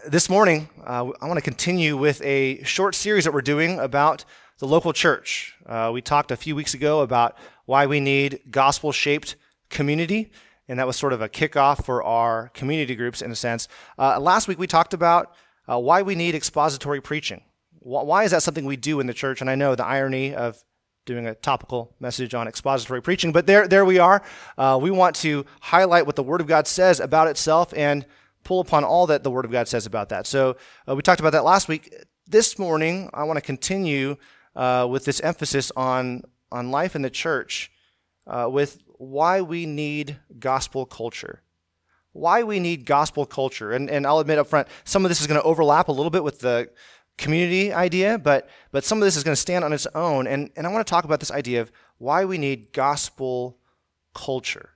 This morning, I want to continue with a short series that we're doing about the local church. We talked a few weeks ago about why we need gospel-shaped community, and that was sort of a kickoff for our community groups in a sense. Last week, we talked about why we need expository preaching. Why is that something we do in the church? And I know the irony of doing a topical message on expository preaching, but there we are. We want to highlight what the Word of God says about itself and pull upon all that the Word of God says about that. So we talked about that last week. This morning, I want to continue with this emphasis on life in the church with why we need gospel culture. Why we need gospel culture. And I'll admit up front, some of this is going to overlap a little bit with the community idea, but some of this is going to stand on its own. And I want to talk about this idea of why we need gospel culture.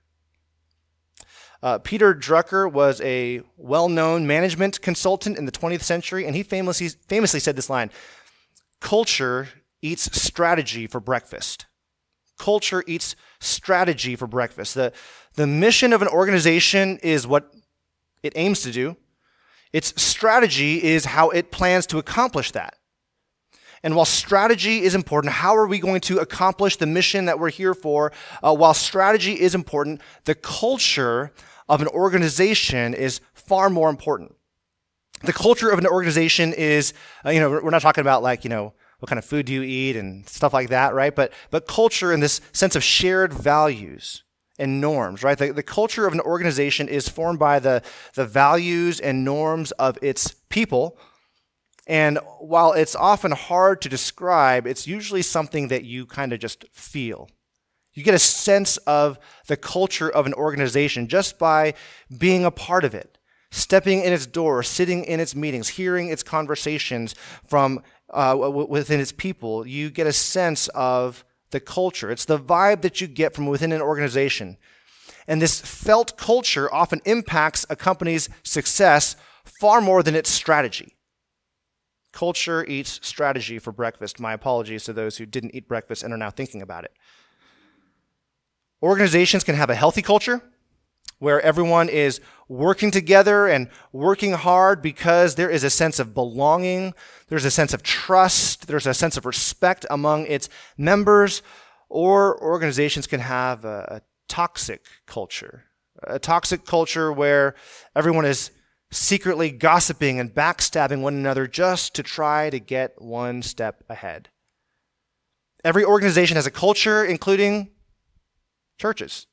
Peter Drucker was a well-known management consultant in the 20th century, and he famously said this line: "Culture eats strategy for breakfast." Culture eats strategy for breakfast. The mission of an organization is what it aims to do. Its strategy is how it plans to accomplish that. And while strategy is important, how are we going to accomplish the mission that we're here for? While strategy is important, the culture of an organization is far more important. The culture of an organization is, we're not talking about what kind of food do you eat and stuff like that, right? But culture in this sense of shared values and norms, right? The culture of an organization is formed by the values and norms of its people. And while it's often hard to describe, it's usually something that you kind of just feel. You get a sense of the culture of an organization just by being a part of it, stepping in its door, sitting in its meetings, hearing its conversations from within its people. You get a sense of the culture. It's the vibe that you get from within an organization. And this felt culture often impacts a company's success far more than its strategy. Culture eats strategy for breakfast. My apologies to those who didn't eat breakfast and are now thinking about it. Organizations can have a healthy culture where everyone is working together and working hard because there is a sense of belonging, there's a sense of trust, there's a sense of respect among its members. Or organizations can have a toxic culture where everyone is secretly gossiping and backstabbing one another just to try to get one step ahead. Every organization has a culture, including churches.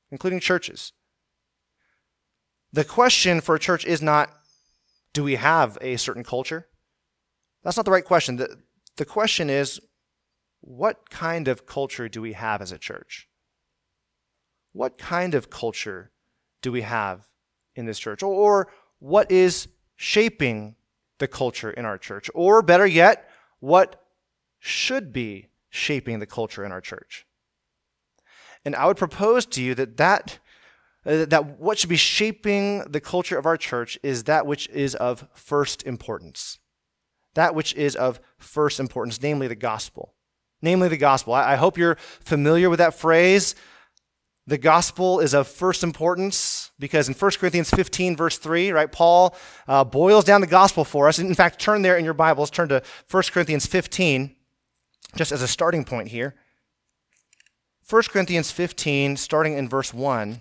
The question for a church is not, do we have a certain culture? That's not the right question. The question is, what kind of culture do we have as a church? What kind of culture do we have in this church? Or what is shaping the culture in our church? Or better yet, what should be shaping the culture in our church? And I would propose to you that what should be shaping the culture of our church is that which is of first importance. That which is of first importance, namely the gospel. I hope you're familiar with that phrase. The gospel is of first importance because in 1 Corinthians 15, verse 3, right, Paul boils down the gospel for us. In fact, turn there in your Bibles, turn to 1 Corinthians 15, just as a starting point here. 1 Corinthians 15, starting in verse 1,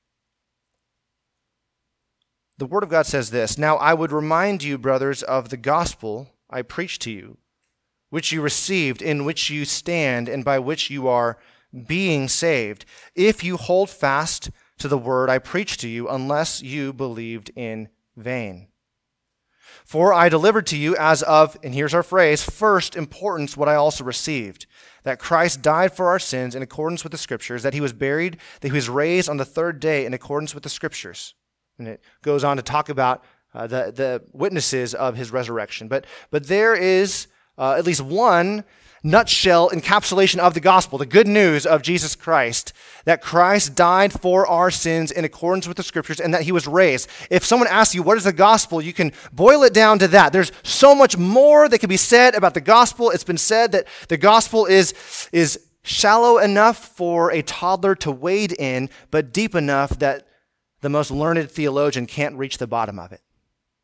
the Word of God says this: "Now I would remind you, brothers, of the gospel I preached to you, which you received, in which you stand, and by which you are being saved, if you hold fast to the word I preached to you, unless you believed in vain. For I delivered to you as of," and here's our phrase, "first importance what I also received, that Christ died for our sins in accordance with the Scriptures, that he was buried, that he was raised on the third day in accordance with the Scriptures." And it goes on to talk about the witnesses of his resurrection. But there is at least one nutshell encapsulation of the gospel, the good news of Jesus Christ, that Christ died for our sins in accordance with the Scriptures and that he was raised. If someone asks you, what is the gospel? You can boil it down to that. There's so much more that can be said about the gospel. It's been said that the gospel is shallow enough for a toddler to wade in, but deep enough that the most learned theologian can't reach the bottom of it.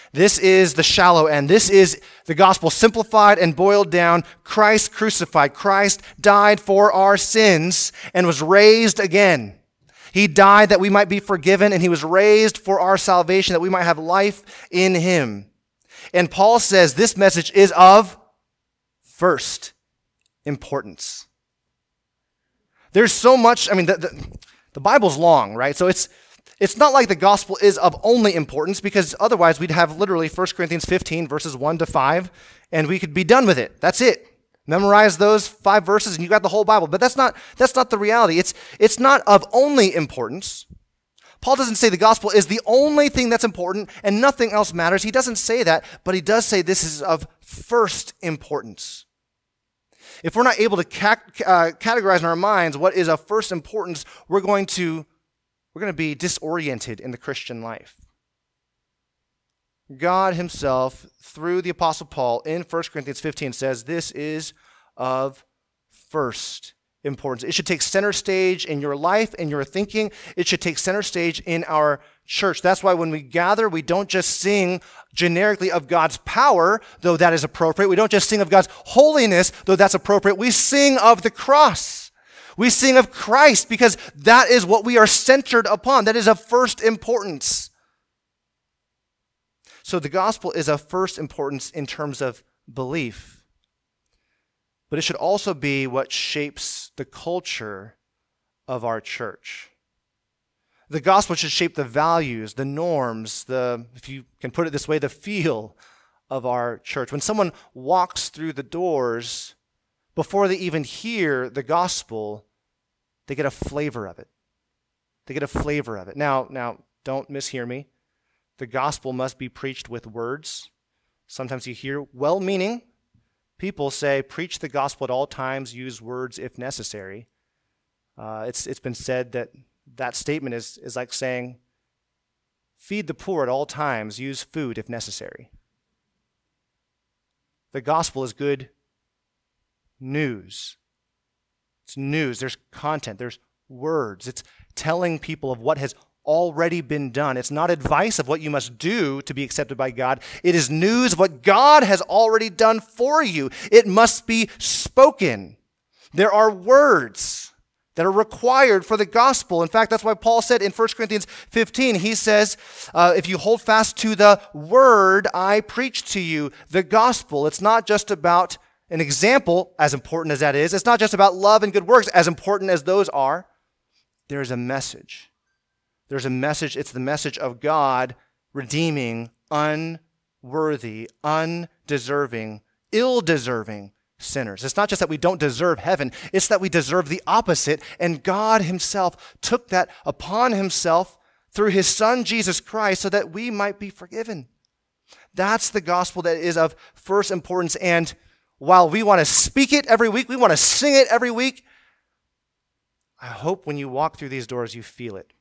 This is the shallow end. This is the gospel simplified and boiled down. Christ crucified. Christ died for our sins and was raised again. He died that we might be forgiven, and he was raised for our salvation, that we might have life in him. And Paul says this message is of first importance. There's so much, the Bible's long, right? So it's not like the gospel is of only importance, because otherwise we'd have literally 1 Corinthians 15 verses 1 to 5, and we could be done with it. That's it. Memorize those 5 verses and you got the whole Bible. But that's not the reality. It's not of only importance. Paul doesn't say the gospel is the only thing that's important and nothing else matters. He doesn't say that, but he does say this is of first importance. If we're not able to categorize in our minds what is of first importance, we're going to be disoriented in the Christian life. God himself, through the Apostle Paul in 1 Corinthians 15, says this is of first importance. It should take center stage in your life, in your thinking. It should take center stage in our church. That's why when we gather, we don't just sing generically of God's power, though that is appropriate. We don't just sing of God's holiness, though that's appropriate. We sing of the cross. We sing of Christ because that is what we are centered upon. That is of first importance. So the gospel is of first importance in terms of belief. But it should also be what shapes the culture of our church. The gospel should shape the values, the norms, if you can put it this way, the feel of our church. When someone walks through the doors, before they even hear the gospel, they get a flavor of it. They get a flavor of it. Now, don't mishear me. The gospel must be preached with words. Sometimes you hear well-meaning people say, preach the gospel at all times, use words if necessary. It's been said that statement is like saying, feed the poor at all times, use food if necessary. The gospel is good news. It's news. There's content. There's words. It's telling people of what has already been done. It's not advice of what you must do to be accepted by God. It is news of what God has already done for you. It must be spoken. There are words that are required for the gospel. In fact, that's why Paul said in 1 Corinthians 15, he says, if you hold fast to the word I preach to you, the gospel, it's not just about an example, as important as that is. It's not just about love and good works, as important as those are. There's a message. There's a message. It's the message of God redeeming unworthy, undeserving, ill-deserving sinners. It's not just that we don't deserve heaven. It's that we deserve the opposite. And God himself took that upon himself through his son, Jesus Christ, so that we might be forgiven. That's the gospel that is of first importance. And while we want to speak it every week, we want to sing it every week, I hope when you walk through these doors, you feel it.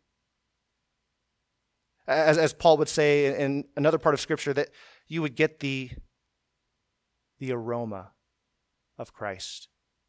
As Paul would say in another part of Scripture, that you would get the aroma of Christ.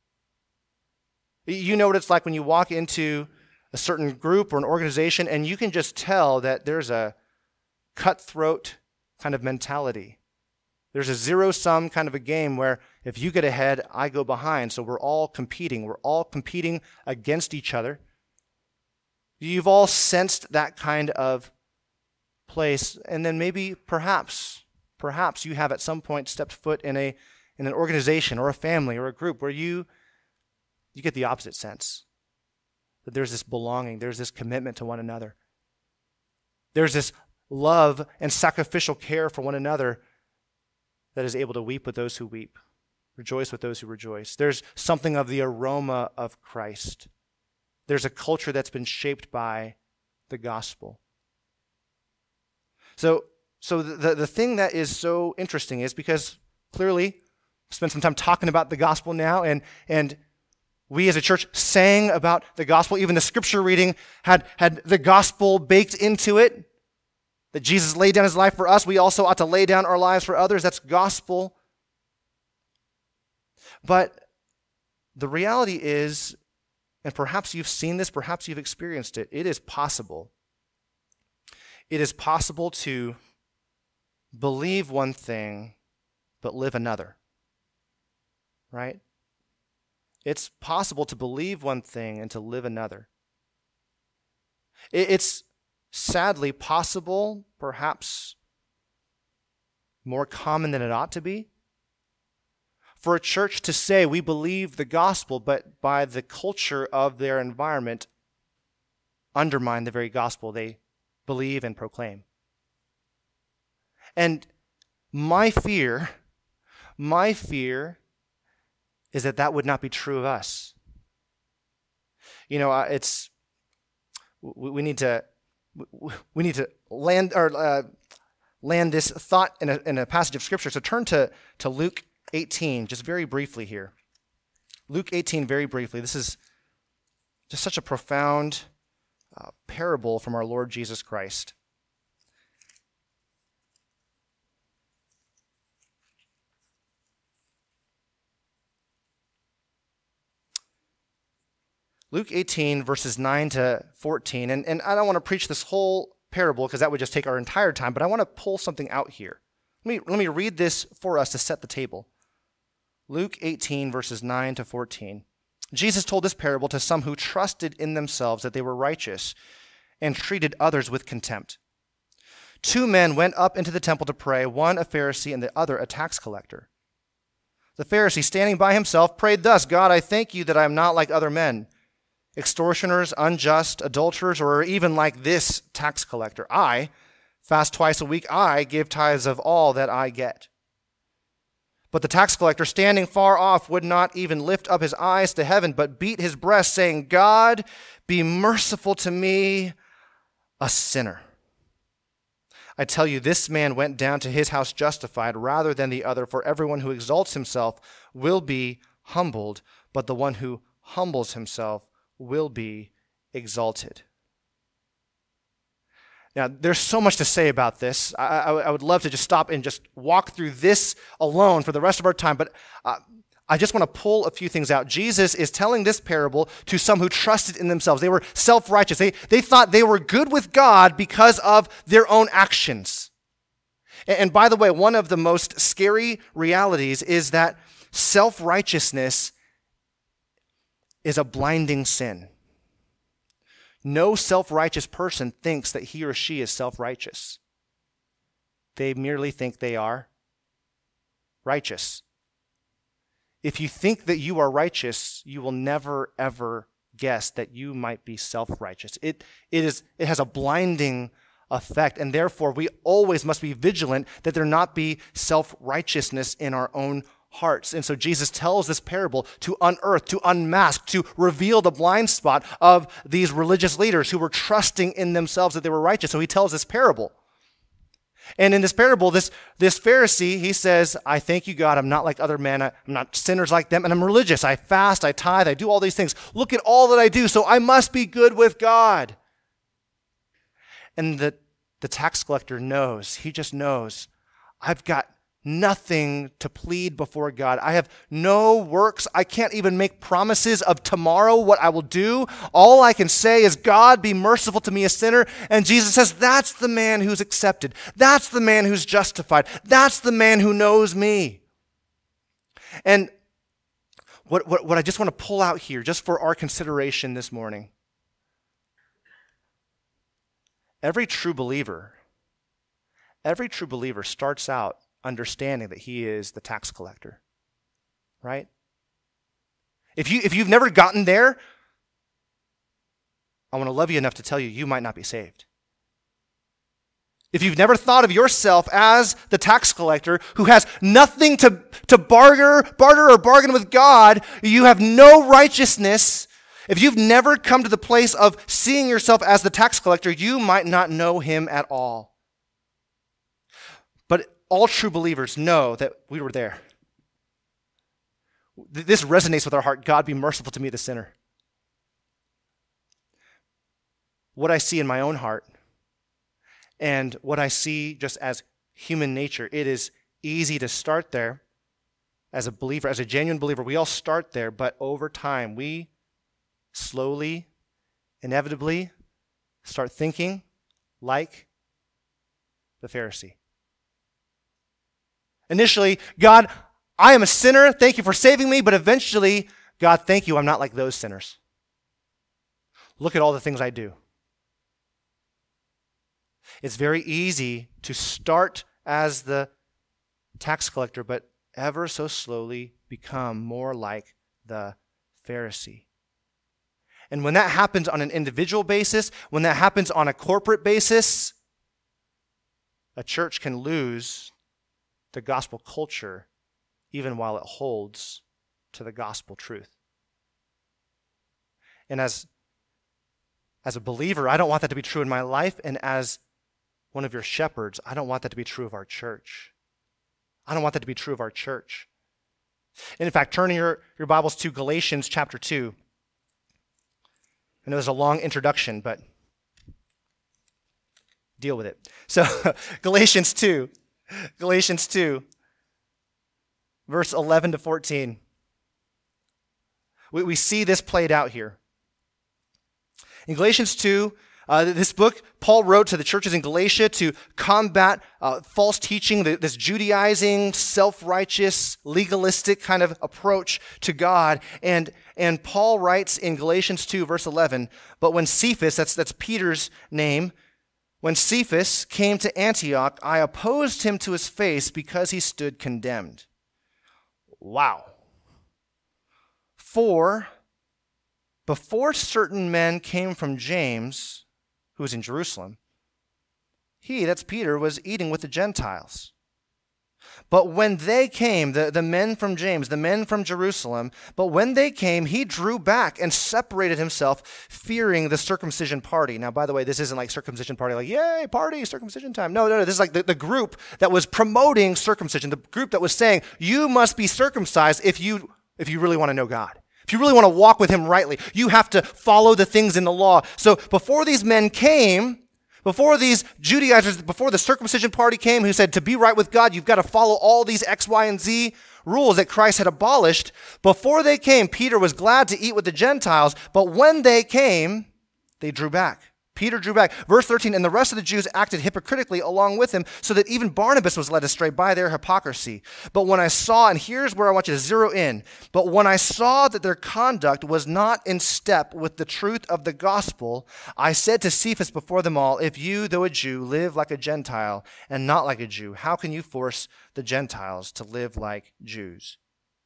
You know what it's like when you walk into a certain group or an organization and you can just tell that there's a cutthroat kind of mentality. There's a zero-sum kind of a game where if you get ahead, I go behind. So we're all competing. We're all competing against each other. You've all sensed that kind of place, and then maybe perhaps you have at some point stepped foot in an organization or a family or a group where you get the opposite sense. That there's this belonging, there's this commitment to one another. There's this love and sacrificial care for one another that is able to weep with those who weep, rejoice with those who rejoice. There's something of the aroma of Christ. There's a culture that's been shaped by the gospel. So the thing that is so interesting is because clearly spent some time talking about the gospel now, and we as a church sang about the gospel. Even the scripture reading had the gospel baked into it, that Jesus laid down his life for us. We also ought to lay down our lives for others. That's gospel. But the reality is, and perhaps you've seen this, perhaps you've experienced it, it is possible. It is possible to believe one thing, but live another. Right? It's possible to believe one thing and to live another. It's sadly possible, perhaps more common than it ought to be, for a church to say we believe the gospel, but by the culture of their environment, undermine the very gospel they believe and proclaim. And my fear is that that would not be true of us. You know, we need to land this thought in a passage of Scripture. So turn to Luke 18, just very briefly here. Luke 18, very briefly. This is just such a profound parable from our Lord Jesus Christ. Luke 18, verses 9 to 14. And I don't want to preach this whole parable because that would just take our entire time, but I want to pull something out here. Let me read this for us to set the table. Luke 18, verses 9 to 14. Jesus told this parable to some who trusted in themselves that they were righteous and treated others with contempt. 2 men went up into the temple to pray, one a Pharisee and the other a tax collector. The Pharisee, standing by himself, prayed thus, God, I thank you that I am not like other men, extortioners, unjust, adulterers, or even like this tax collector. I fast twice a week. I give tithes of all that I get. But the tax collector, standing far off, would not even lift up his eyes to heaven, but beat his breast, saying, God, be merciful to me, a sinner. I tell you, this man went down to his house justified rather than the other, for everyone who exalts himself will be humbled, but the one who humbles himself will be exalted. Now, there's so much to say about this. I would love to just stop and just walk through this alone for the rest of our time, but I just want to pull a few things out. Jesus is telling this parable to some who trusted in themselves. They were self-righteous. They thought they were good with God because of their own actions. And by the way, one of the most scary realities is that self-righteousness is a blinding sin. No self-righteous person thinks that he or she is self-righteous. They merely think they are righteous. If you think that you are righteous, you will never, ever guess that you might be self-righteous. It has a blinding effect, and therefore we always must be vigilant that there not be self-righteousness in our own hearts. And so Jesus tells this parable to unearth, to unmask, to reveal the blind spot of these religious leaders who were trusting in themselves that they were righteous. So he tells this parable. And in this parable, this Pharisee, he says, I thank you, God, I'm not like other men. I'm not sinners like them, and I'm religious. I fast, I tithe, I do all these things. Look at all that I do, so I must be good with God. And the tax collector knows, he just knows, I've got nothing to plead before God. I have no works. I can't even make promises of tomorrow what I will do. All I can say is, God, be merciful to me, a sinner. And Jesus says, that's the man who's accepted. That's the man who's justified. That's the man who knows me. And what I just want to pull out here, just for our consideration this morning, every true believer starts out understanding that he is the tax collector, right? If you've never gotten there, I want to love you enough to tell you, you might not be saved. If you've never thought of yourself as the tax collector who has nothing to barter or bargain with God, you have no righteousness. If you've never come to the place of seeing yourself as the tax collector, you might not know him at all. But all true believers know that we were there. This resonates with our heart. God, be merciful to me, the sinner. What I see in my own heart and what I see just as human nature, it is easy to start there as a believer, as a genuine believer. We all start there, but over time, we slowly, inevitably start thinking like the Pharisee. Initially, God, I am a sinner. Thank you for saving me. But eventually, God, thank you. I'm not like those sinners. Look at all the things I do. It's very easy to start as the tax collector, but ever so slowly become more like the Pharisee. And when that happens on an individual basis, when that happens on a corporate basis, a church can lose the gospel culture even while it holds to the gospel truth. And as a believer, I don't want that to be true in my life. And as one of your shepherds, I don't want that to be true of our church. I don't want that to be true of our church. And in fact, turn your Bibles to Galatians chapter 2. I know there's a long introduction, but deal with it. So Galatians 2, verse 11 to 14. We see this played out here. In Galatians 2, this book, Paul wrote to the churches in Galatia to combat false teaching, this Judaizing, self-righteous, legalistic kind of approach to God. And Paul writes in Galatians 2, verse 11, but when Cephas, that's Peter's name, when Cephas came to Antioch, I opposed him to his face because he stood condemned. Wow. For before certain men came from James, who was in Jerusalem, he, that's Peter, was eating with the Gentiles. But when they came, the men from James, the men from Jerusalem, but when they came, he drew back and separated himself, fearing the circumcision party. Now, by the way, this isn't like circumcision party, like, yay, party, circumcision time. No. This is like the group that was promoting circumcision, the group that was saying, you must be circumcised if you really want to know God. If you really want to walk with him rightly, you have to follow the things in the law. So before these men came, before these Judaizers, before the circumcision party came who said to be right with God, you've got to follow all these X, Y, and Z rules that Christ had abolished. Before they came, Peter was glad to eat with the Gentiles, but when they came, they drew back. Peter drew back. Verse 13, and the rest of the Jews acted hypocritically along with him, so that even Barnabas was led astray by their hypocrisy. But when I saw, and here's where I want you to zero in, but when I saw that their conduct was not in step with the truth of the gospel, I said to Cephas before them all, if you, though a Jew, live like a Gentile and not like a Jew, how can you force the Gentiles to live like Jews?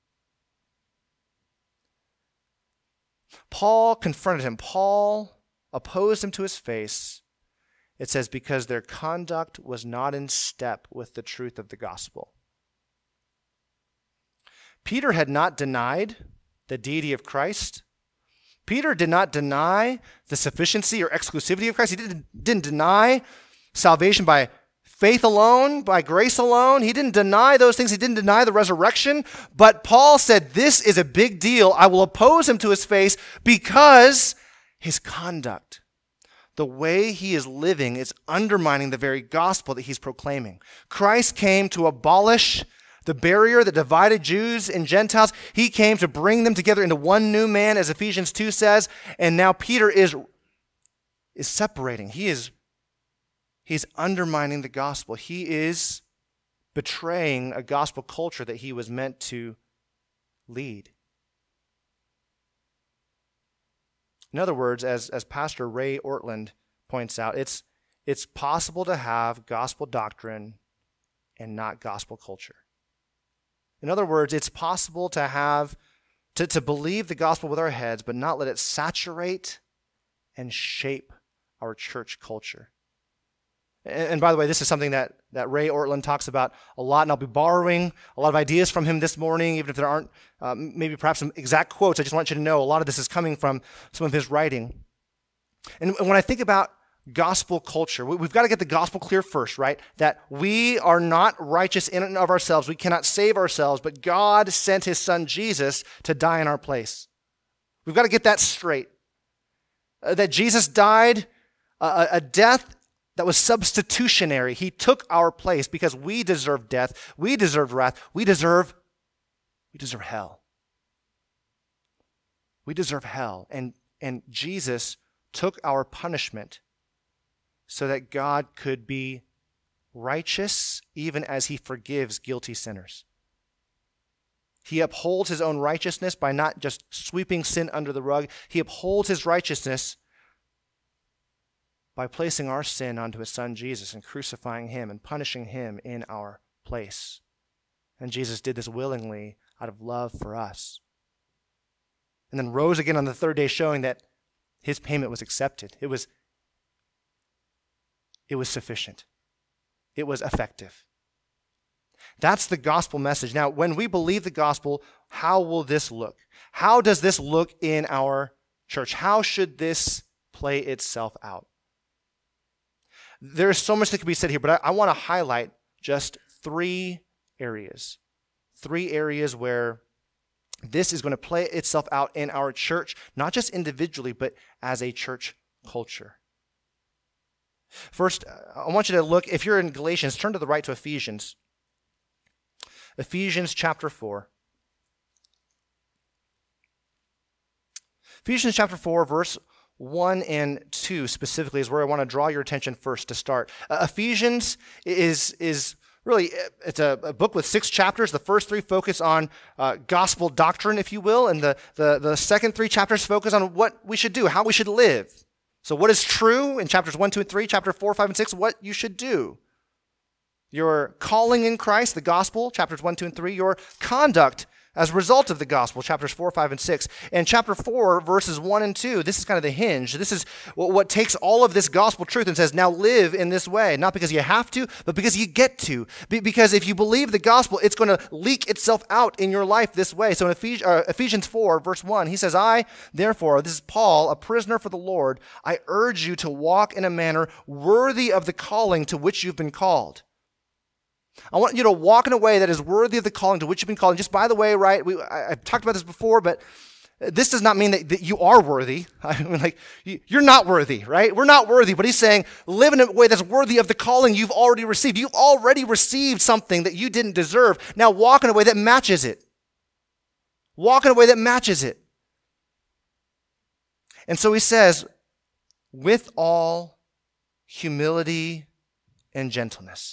Paul confronted him. Paul opposed him to his face. It says, because their conduct was not in step with the truth of the gospel. Peter had not denied the deity of Christ. Peter did not deny the sufficiency or exclusivity of Christ. He didn't deny salvation by faith alone, by grace alone. He didn't deny those things. He didn't deny the resurrection. But Paul said, this is a big deal. I will oppose him to his face because his conduct, the way he is living, is undermining the very gospel that he's proclaiming. Christ came to abolish the barrier that divided Jews and Gentiles. He came to bring them together into one new man, as Ephesians 2 says. And now Peter is separating. He's undermining the gospel. He is betraying a gospel culture that he was meant to lead. In other words, as Pastor Ray Ortland points out, it's possible to have gospel doctrine and not gospel culture. In other words, it's possible to believe the gospel with our heads, but not let it saturate and shape our church culture. And by the way, this is something that Ray Ortland talks about a lot, and I'll be borrowing a lot of ideas from him this morning, even if there aren't maybe perhaps some exact quotes. I just want you to know a lot of this is coming from some of his writing. And when I think about gospel culture, we've got to get the gospel clear first, right? That we are not righteous in and of ourselves. We cannot save ourselves, but God sent his son Jesus to die in our place. We've got to get that straight. That Jesus died a death that was substitutionary. He took our place because we deserve death. We deserve wrath. We deserve hell. We deserve hell. And Jesus took our punishment so that God could be righteous even as he forgives guilty sinners. He upholds his own righteousness by not just sweeping sin under the rug. He upholds his righteousness by placing our sin onto his son Jesus and crucifying him and punishing him in our place. And Jesus did this willingly out of love for us. And then rose again on the third day, showing that his payment was accepted. It was sufficient. It was effective. That's the gospel message. Now, when we believe the gospel, how will this look? How does this look in our church? How should this play itself out? There's so much that could be said here, but I want to highlight just three areas. Three areas where this is going to play itself out in our church, not just individually, but as a church culture. First, I want you to look, if you're in Galatians, turn to the right to Ephesians. Ephesians chapter 4. Ephesians chapter 4, verse 1 and 2 specifically is where I want to draw your attention first to start. Ephesians is really, it's a book with 6 chapters. The first 3 focus on gospel doctrine, if you will, and the second 3 chapters focus on what we should do, how we should live. So what is true in chapters 1, 2, and 3, chapter 4, 5, and 6, what you should do. Your calling in Christ, the gospel, chapters 1, 2, and 3, your conduct as a result of the gospel, chapters 4, 5, and 6. And chapter 4, verses 1 and 2, this is kind of the hinge. This is what takes all of this gospel truth and says, now live in this way. Not because you have to, but because you get to. Because if you believe the gospel, it's going to leak itself out in your life this way. So in Ephesians 4, verse 1, he says, I, therefore, this is Paul, a prisoner for the Lord, I urge you to walk in a manner worthy of the calling to which you've been called. I want you to walk in a way that is worthy of the calling to which you've been called. And just by the way, right, I've talked about this before, but this does not mean that you are worthy. I mean, like, you're not worthy, right? We're not worthy, but he's saying live in a way that's worthy of the calling you've already received. You've already received something that you didn't deserve. Now walk in a way that matches it. Walk in a way that matches it. And so he says, with all humility and gentleness.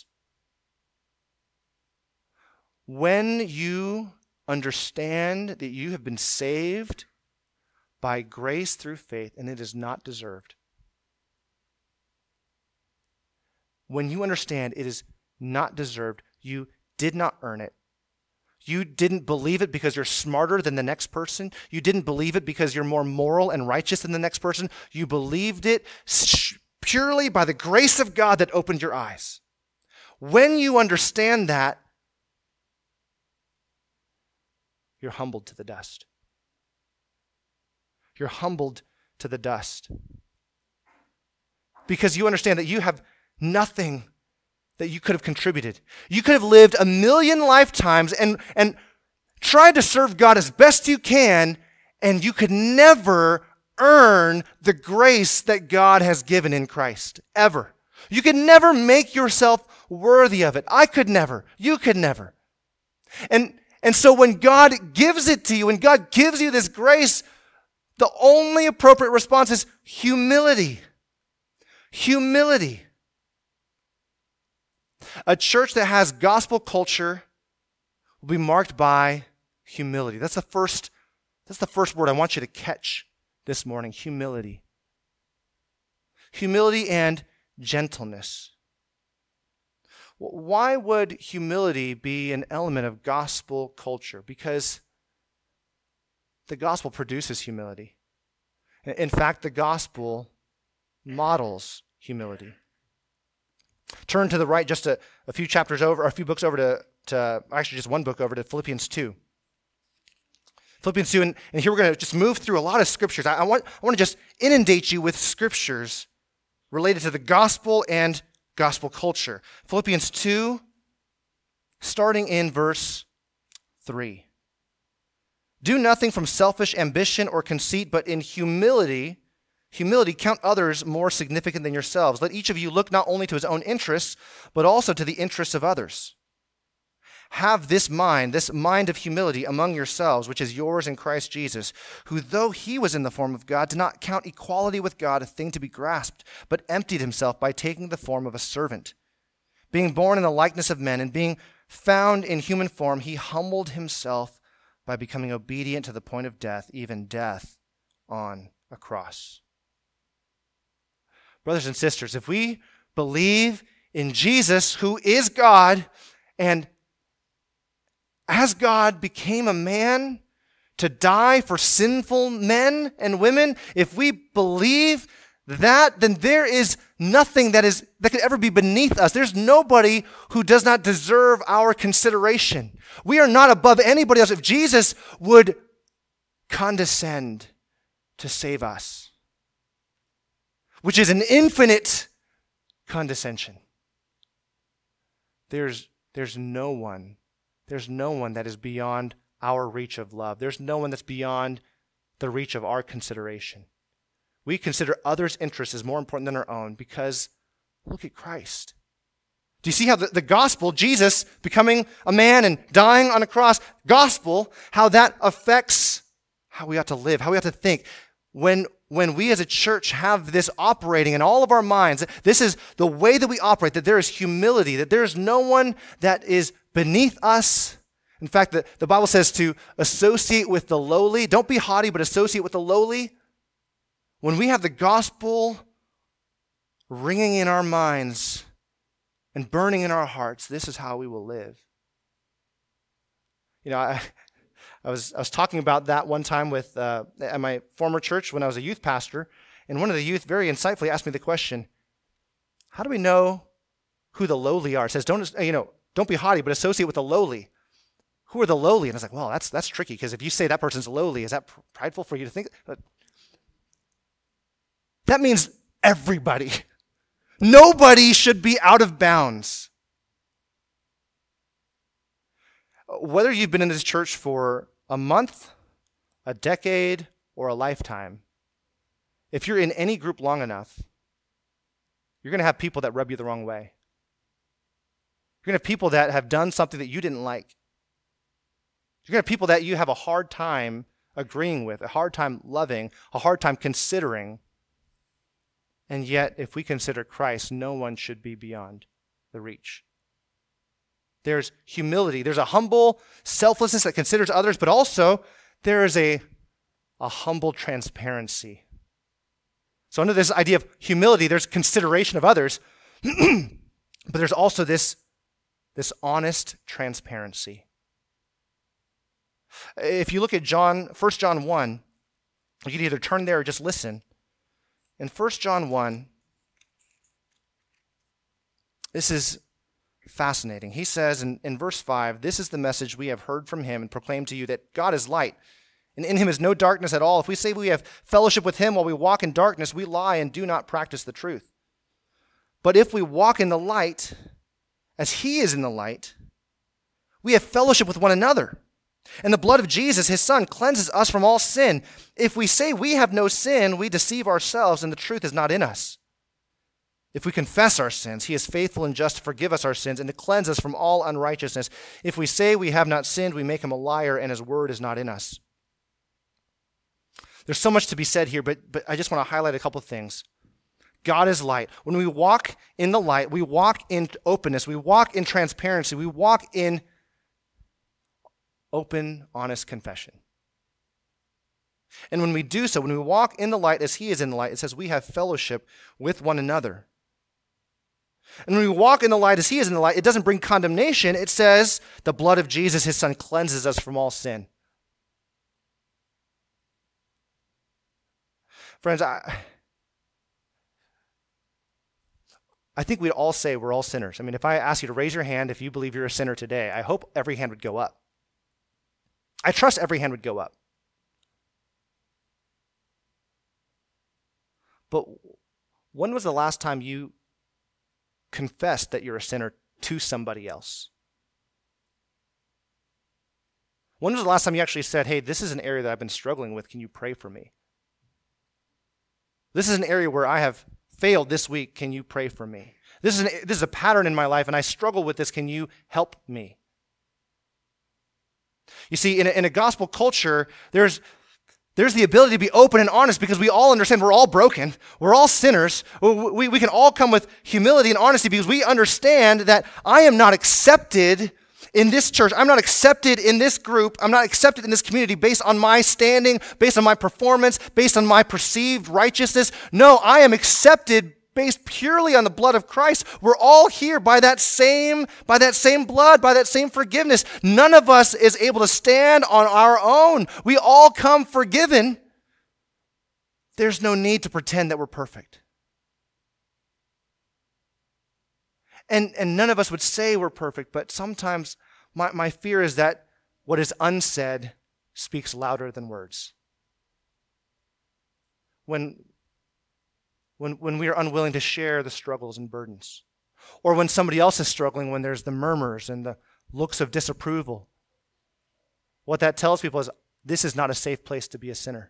When you understand that you have been saved by grace through faith and it is not deserved. When you understand it is not deserved, you did not earn it. You didn't believe it because you're smarter than the next person. You didn't believe it because you're more moral and righteous than the next person. You believed it purely by the grace of God that opened your eyes. When you understand that, you're humbled to the dust. You're humbled to the dust. Because you understand that you have nothing that you could have contributed. You could have lived 1,000,000 lifetimes and tried to serve God as best you can, and you could never earn the grace that God has given in Christ, ever. You could never make yourself worthy of it. I could never. You could never. And so when God gives it to you, when God gives you this grace, the only appropriate response is humility. Humility. A church that has gospel culture will be marked by humility. That's the first word I want you to catch this morning, humility. Humility and gentleness. Why would humility be an element of gospel culture? Because the gospel produces humility. In fact, the gospel models humility. Turn to the right just a few chapters over, or a few books over to actually just one book over to Philippians 2. Philippians 2, and here we're going to just move through a lot of scriptures. I want to just inundate you with scriptures related to the gospel and gospel culture. Philippians 2, starting in verse 3. Do nothing from selfish ambition or conceit, but in humility count others more significant than yourselves. Let each of you look not only to his own interests, but also to the interests of others. Have this mind of humility among yourselves, which is yours in Christ Jesus, who though he was in the form of God, did not count equality with God a thing to be grasped, but emptied himself by taking the form of a servant, Being born in the likeness of men and being found in human form, he humbled himself by becoming obedient to the point of death, even death on a cross. Brothers and sisters, if we believe in Jesus, who is God, and as God became a man to die for sinful men and women, if we believe that, then there is nothing that could ever be beneath us. There's nobody who does not deserve our consideration. We are not above anybody else. If Jesus would condescend to save us, which is an infinite condescension, there's no one that is beyond our reach of love. There's no one that's beyond the reach of our consideration. We consider others' interests as more important than our own because look at Christ. Do you see how the gospel, Jesus becoming a man and dying on a cross, gospel, how that affects how we ought to live, how we ought to think? When we as a church have this operating in all of our minds, this is the way that we operate, that there is humility, that there is no one that is beneath us. In fact, the Bible says to associate with the lowly. Don't be haughty, but associate with the lowly. When we have the gospel ringing in our minds and burning in our hearts, this is how we will live. You know, I was talking about that one time with at my former church when I was a youth pastor, and one of the youth very insightfully asked me the question, how do we know who the lowly are? It says, don't be haughty, but associate with the lowly. Who are the lowly? And I was like, well, that's tricky, because if you say that person's lowly, is that prideful for you to think? That means everybody. Nobody should be out of bounds. Whether you've been in this church for a month, a decade, or a lifetime, if you're in any group long enough, you're going to have people that rub you the wrong way. You're going to have people that have done something that you didn't like. You're going to have people that you have a hard time agreeing with, a hard time loving, a hard time considering. And yet, if we consider Christ, no one should be beyond the reach. There's humility. There's a humble selflessness that considers others, but also there is a humble transparency. So under this idea of humility, there's consideration of others, but there's also this honest transparency. If you look at 1 John 1, you can either turn there or just listen. In 1 John 1, this is fascinating. He says in verse 5, "This is the message we have heard from him and proclaimed to you, that God is light, and in him is no darkness at all. If we say we have fellowship with him while we walk in darkness, we lie and do not practice the truth. But if we walk in the light, as he is in the light, we have fellowship with one another. And the blood of Jesus, his son, cleanses us from all sin. If we say we have no sin, we deceive ourselves, and the truth is not in us. If we confess our sins, he is faithful and just to forgive us our sins and to cleanse us from all unrighteousness. If we say we have not sinned, we make him a liar, and his word is not in us." There's so much to be said here, but I just want to highlight a couple of things. God is light. When we walk in the light, we walk in openness, we walk in transparency, we walk in open, honest confession. And when we do so, when we walk in the light as he is in the light, it says we have fellowship with one another. And when we walk in the light as he is in the light, it doesn't bring condemnation. It says the blood of Jesus, his son, cleanses us from all sin. Friends, I think we'd all say we're all sinners. I mean, if I ask you to raise your hand if you believe you're a sinner today, I hope every hand would go up. I trust every hand would go up. But when was the last time you confessed that you're a sinner to somebody else? When was the last time you actually said, hey, this is an area that I've been struggling with. Can you pray for me? This is an area where I have failed this week. Can you pray for me? This is a pattern in my life, and I struggle with this. Can you help me? You see, in a gospel culture, there's There's the ability to be open and honest because we all understand we're all broken. We're all sinners. We can all come with humility and honesty because we understand that I am not accepted in this church. I'm not accepted in this group. I'm not accepted in this community based on my standing, based on my performance, based on my perceived righteousness. No, I am accepted based purely on the blood of Christ. We're all here by that same blood, by that same forgiveness. None of us is able to stand on our own. We all come forgiven. There's no need to pretend that we're perfect. And none of us would say we're perfect, but sometimes my fear is that what is unsaid speaks louder than words. When we are unwilling to share the struggles and burdens, or when somebody else is struggling, when there's the murmurs and the looks of disapproval, what that tells people is this is not a safe place to be a sinner.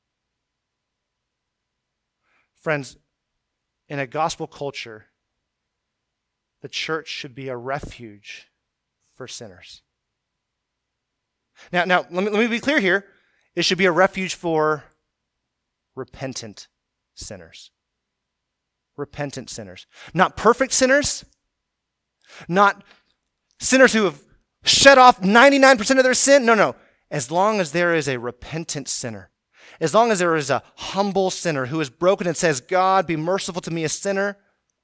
Friends, in a gospel culture, the church should be a refuge for sinners. Now let me be clear here. It should be a refuge for repentant sinners. Repentant sinners. Not perfect sinners. Not sinners who have shed off 99% of their sin. No. As long as there is a repentant sinner, as long as there is a humble sinner who is broken and says, God, be merciful to me, a sinner.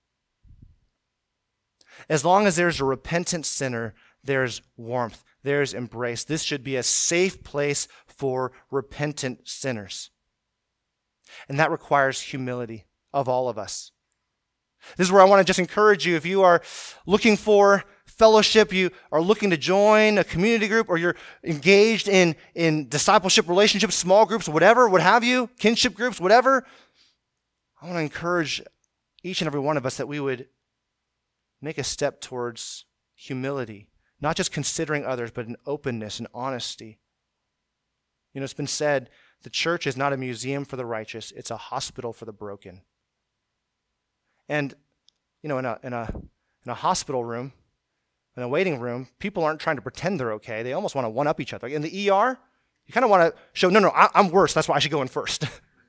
As long as there's a repentant sinner, there's warmth, there's embrace. This should be a safe place for repentant sinners. And that requires humility of all of us. This is where I want to just encourage you. If you are looking for fellowship, you are looking to join a community group, or you're engaged in discipleship relationships, small groups, whatever, what have you, kinship groups, whatever, I want to encourage each and every one of us that we would make a step towards humility, not just considering others, but an openness and honesty. You know, it's been said, the church is not a museum for the righteous, it's a hospital for the broken. And, you know, in a hospital room, in a waiting room, people aren't trying to pretend they're okay. They almost want to one-up each other. In the ER, you kind of want to show, no, I'm worse. That's why I should go in first.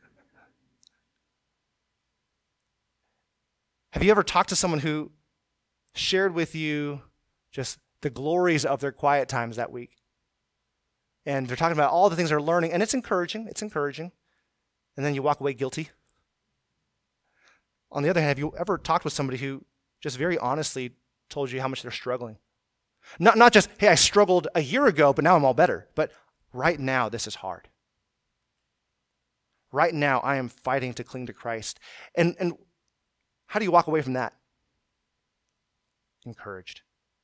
Have you ever talked to someone who shared with you just the glories of their quiet times that week? And they're talking about all the things they're learning, and it's encouraging. And then you walk away guilty. On the other hand, have you ever talked with somebody who just very honestly told you how much they're struggling? Not just, hey, I struggled a year ago, but now I'm all better. But right now, this is hard. Right now, I am fighting to cling to Christ. And how do you walk away from that? Encouraged.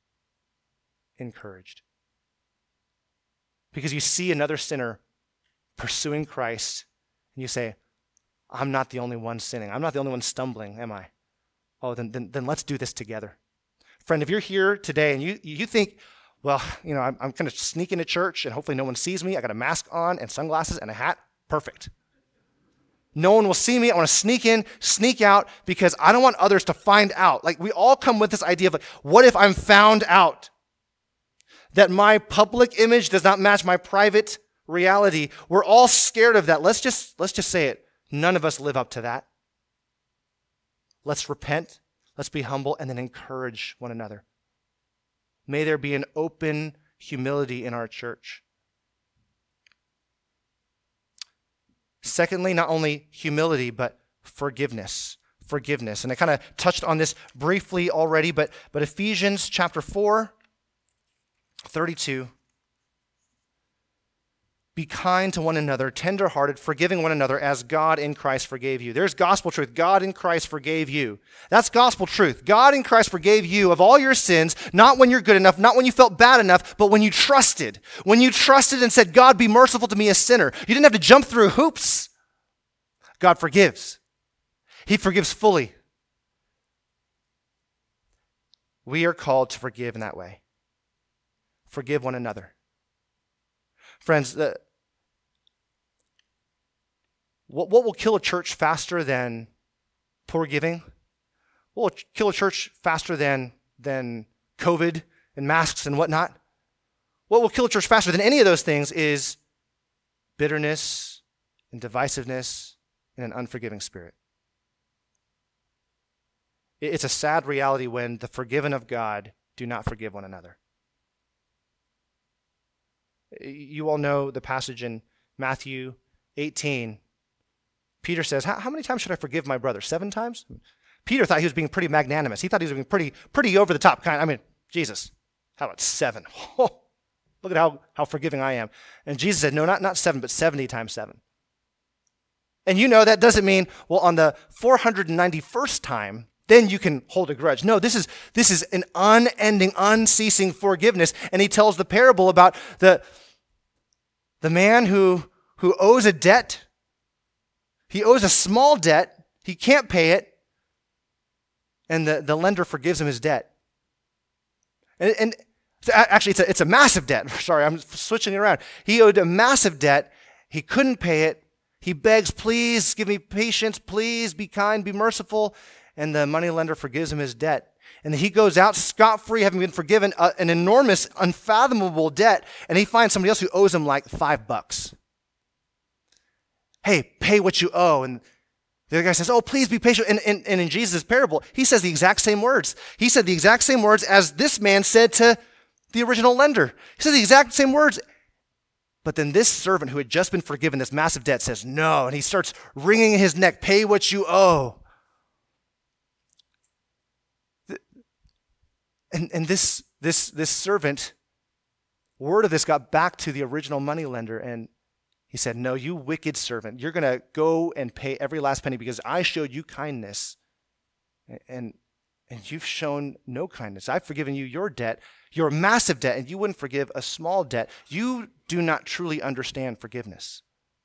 Because you see another sinner pursuing Christ, and you say, I'm not the only one sinning. I'm not the only one stumbling, am I? Oh, then let's do this together. Friend, if you're here today and you think, well, you know, I'm going to sneak into church and hopefully no one sees me. I got a mask on and sunglasses and a hat. Perfect. No one will see me. I want to sneak in, sneak out, because I don't want others to find out. Like, we all come with this idea of, like, what if I'm found out? That my public image does not match my private reality. We're all scared of that. Let's just say it. None of us live up to that. Let's repent. Let's be humble and then encourage one another. May there be an open humility in our church. Secondly, not only humility, but forgiveness. And I kind of touched on this briefly already, but Ephesians chapter 4, 32. Be kind to one another, tender-hearted, forgiving one another as God in Christ forgave you. There's gospel truth. God in Christ forgave you. That's gospel truth. God in Christ forgave you of all your sins, not when you're good enough, not when you felt bad enough, but when you trusted. When you trusted and said, God, be merciful to me, a sinner. You didn't have to jump through hoops. God forgives. He forgives fully. We are called to forgive in that way. Forgive one another. Friends, what will kill a church faster than poor giving? What will kill a church faster than COVID and masks and whatnot? What will kill a church faster than any of those things is bitterness and divisiveness and an unforgiving spirit. It's a sad reality when the forgiven of God do not forgive one another. You all know the passage in Matthew 18. Peter says, how many times should I forgive my brother? 7 times? Peter thought he was being pretty magnanimous. He thought he was being pretty over the top kind. I mean, Jesus, how about 7? Oh, look at how forgiving I am. And Jesus said, no, not 7, but 70 times 7. And you know that doesn't mean, well, on the 491st time, then you can hold a grudge. No, this is an unending, unceasing forgiveness. And he tells the parable about the man who owes a debt. He owes a small debt. He can't pay it. And the lender forgives him his debt. And actually, it's a massive debt. Sorry, I'm switching it around. He owed a massive debt. He couldn't pay it. He begs, please give me patience. Please be kind, be merciful. And the moneylender forgives him his debt. And he goes out scot-free, having been forgiven an enormous, unfathomable debt. And he finds somebody else who owes him like $5. Hey, pay what you owe. And the other guy says, oh, please be patient. And in Jesus' parable, he says the exact same words. He said the exact same words as this man said to the original lender. He says the exact same words. But then this servant who had just been forgiven this massive debt says, no. And he starts wringing his neck, pay what you owe. And this servant, word of this got back to the original moneylender, and he said, no, you wicked servant, you're going to go and pay every last penny because I showed you kindness, and you've shown no kindness. I've forgiven you your debt, your massive debt, and you wouldn't forgive a small debt. You do not truly understand forgiveness.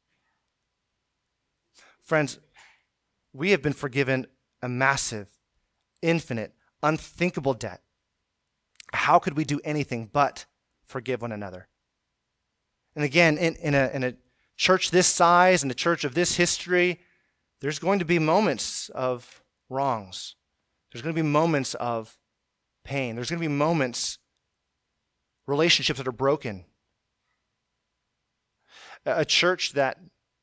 Friends, we have been forgiven a massive, infinite, unthinkable debt. How could we do anything but forgive one another? And again, in a church this size, in a church of this history, there's going to be moments of wrongs. There's going to be moments of pain. There's going to be moments, relationships that are broken. A church that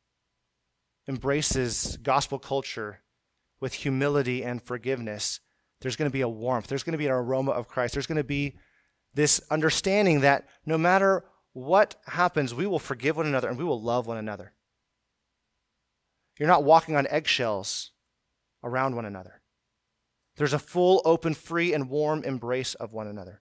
embraces gospel culture with humility and forgiveness, there's going to be a warmth. There's going to be an aroma of Christ. There's going to be this understanding that no matter what happens, we will forgive one another and we will love one another. You're not walking on eggshells around one another. There's a full, open, free, and warm embrace of one another.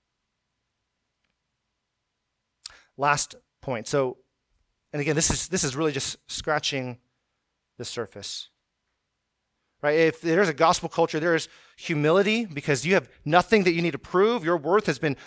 Last point. So, and again, this is really just scratching the surface. Right? If there's a gospel culture, there is humility because you have nothing that you need to prove. Your worth has been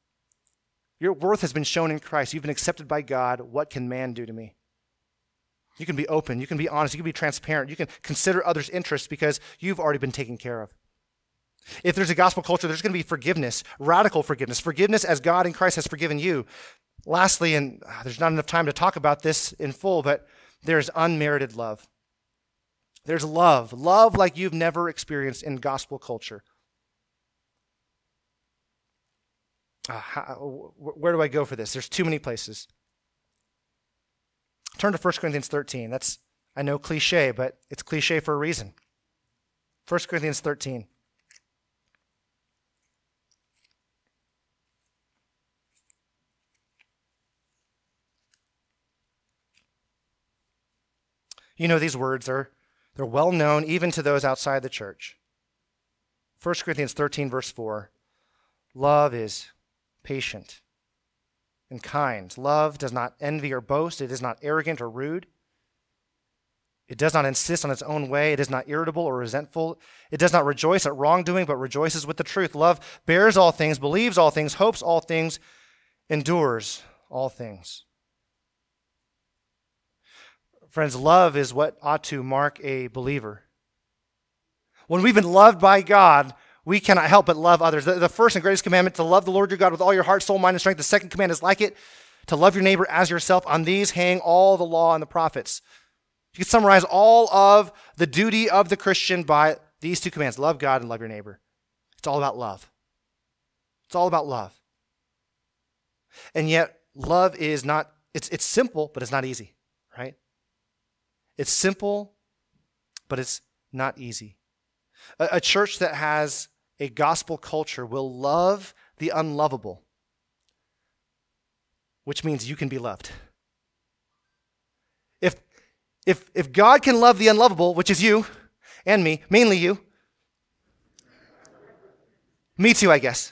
shown in Christ. You've been accepted by God. What can man do to me? You can be open. You can be honest. You can be transparent. You can consider others' interests because you've already been taken care of. If there's a gospel culture, there's going to be forgiveness, radical forgiveness as God in Christ has forgiven you. Lastly, and there's not enough time to talk about this in full, but there's unmerited love. There's love like you've never experienced in gospel culture. Where do I go for this? There's too many places. Turn to 1 Corinthians 13. That's, I know, cliche, but it's cliche for a reason. 1 Corinthians 13. You know these words, they're well known even to those outside the church. 1 Corinthians 13, verse 4. Love is patient and kind. Love does not envy or boast. It is not arrogant or rude. It does not insist on its own way. It is not irritable or resentful. It does not rejoice at wrongdoing, but rejoices with the truth. Love bears all things, believes all things, hopes all things, endures all things. Friends, love is what ought to mark a believer. When we've been loved by God, we cannot help but love others. The first and greatest commandment, to love the Lord your God with all your heart, soul, mind, and strength. The second command is like it, to love your neighbor as yourself. On these hang all the law and the prophets. You can summarize all of the duty of the Christian by these two commands: love God and love your neighbor. It's all about love. It's all about love. And yet, love is not, it's simple, but it's not easy, right? It's simple, but it's not easy. A church that has a gospel culture will love the unlovable, which means you can be loved. If God can love the unlovable, which is you and me, mainly you, me too, I guess.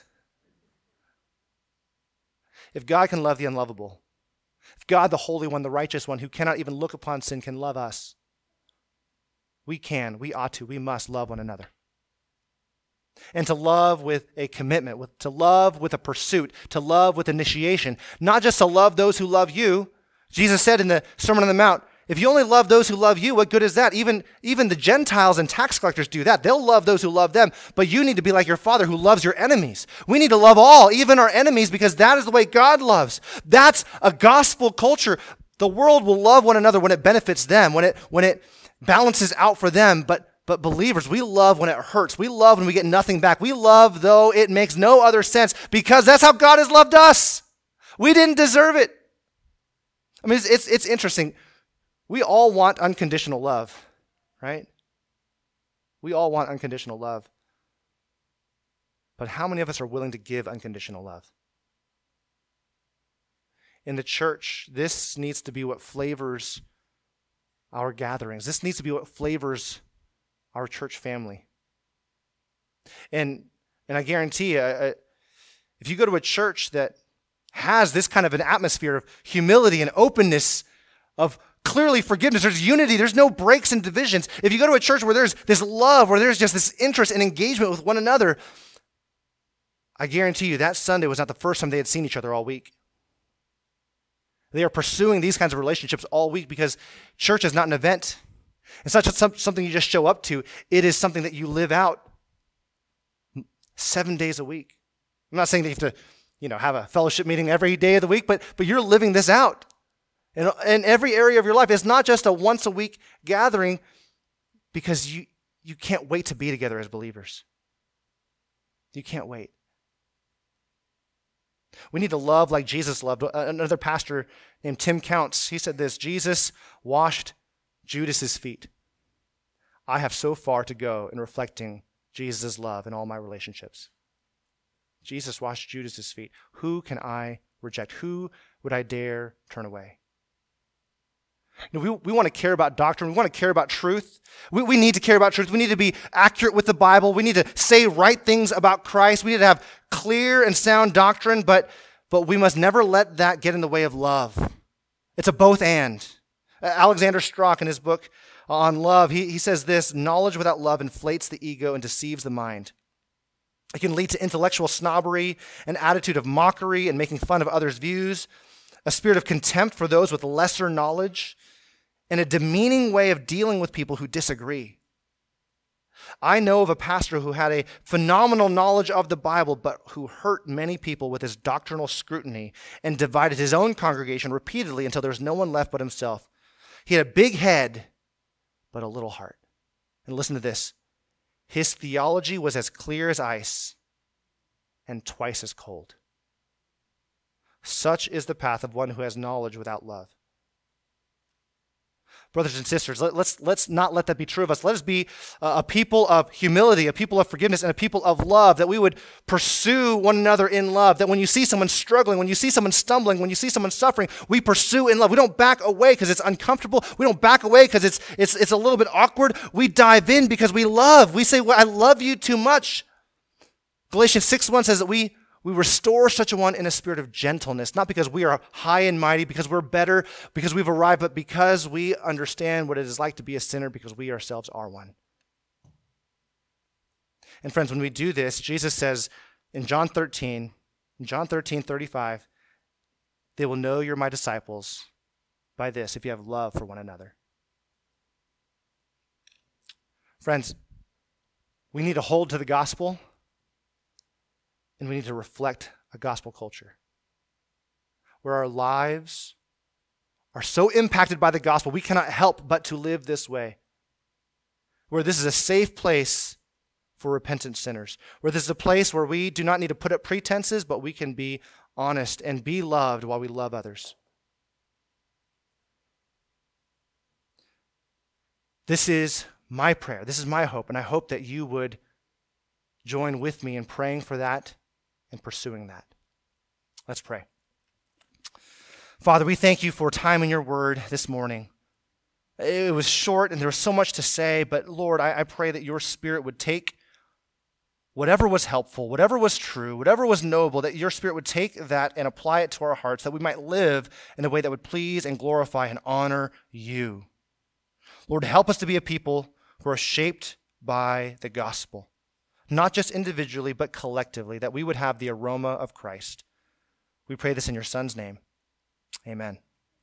If God can love the unlovable, if God, the Holy One, the Righteous One, who cannot even look upon sin, can love us, we ought to, we must love one another. And to love with a commitment, to love with a pursuit, to love with initiation, not just to love those who love you. Jesus said in the Sermon on the Mount, if you only love those who love you, what good is that? Even the Gentiles and tax collectors do that. They'll love those who love them, but you need to be like your Father who loves your enemies. We need to love all, even our enemies, because that is the way God loves. That's a gospel culture. The world will love one another when it benefits them, when it balances out for them, but believers, we love when it hurts. We love when we get nothing back. We love though it makes no other sense, because that's how God has loved us. We didn't deserve it. I mean, it's interesting. We all want unconditional love, right? We all want unconditional love. But how many of us are willing to give unconditional love? In the church, this needs to be what flavors our gatherings. This needs to be what flavors our church family. And I guarantee you, if you go to a church that has this kind of an atmosphere of humility and openness, of clearly forgiveness, there's unity, there's no breaks and divisions. If you go to a church where there's this love, where there's just this interest and engagement with one another, I guarantee you that Sunday was not the first time they had seen each other all week. They are pursuing these kinds of relationships all week, because church is not an event. It's not just something you just show up to. It is something that you live out 7 days a week. I'm not saying that you have to, have a fellowship meeting every day of the week, but you're living this out. In every area of your life. It's not just a once a week gathering, because you can't wait to be together as believers. You can't wait. We need to love like Jesus loved. Another pastor named Tim Counts, he said this: Jesus washed Judas's feet. I have so far to go in reflecting Jesus' love in all my relationships. Jesus washed Judas's feet. Who can I reject? Who would I dare turn away? We want to care about doctrine. We want to care about truth. We need to care about truth. We need to be accurate with the Bible. We need to say right things about Christ. We need to have clear and sound doctrine, but we must never let that get in the way of love. It's a both and. Alexander Strauch, in his book on love, he says this: knowledge without love inflates the ego and deceives the mind. It can lead to intellectual snobbery, an attitude of mockery and making fun of others' views, a spirit of contempt for those with lesser knowledge, and a demeaning way of dealing with people who disagree. I know of a pastor who had a phenomenal knowledge of the Bible, but who hurt many people with his doctrinal scrutiny and divided his own congregation repeatedly until there was no one left but himself. He had a big head, but a little heart. And listen to this: his theology was as clear as ice and twice as cold. Such is the path of one who has knowledge without love. Brothers and sisters, let's not let that be true of us. Let us be a people of humility, a people of forgiveness, and a people of love, that we would pursue one another in love, that when you see someone struggling, when you see someone stumbling, when you see someone suffering, we pursue in love. We don't back away because it's uncomfortable. We don't back away because it's a little bit awkward. We dive in because we love. We say, well, I love you too much. Galatians 6:1 says that we restore such a one in a spirit of gentleness, not because we are high and mighty, because we're better, because we've arrived, but because we understand what it is like to be a sinner, because we ourselves are one. And friends, when we do this, Jesus says in John 13:35, they will know you're my disciples by this, if you have love for one another. Friends, we need to hold to the gospel, and we need to reflect a gospel culture where our lives are so impacted by the gospel, we cannot help but to live this way. Where this is a safe place for repentant sinners. Where this is a place where we do not need to put up pretenses, but we can be honest and be loved while we love others. This is my prayer. This is my hope, and I hope that you would join with me in praying for that and pursuing that. Let's pray. Father, we thank you for time in your word this morning. It was short and there was so much to say, but Lord, I pray that your Spirit would take whatever was helpful, whatever was true, whatever was noble, that your Spirit would take that and apply it to our hearts, that we might live in a way that would please and glorify and honor you. Lord, help us to be a people who are shaped by the gospel, not just individually, but collectively, that we would have the aroma of Christ. We pray this in your Son's name. Amen.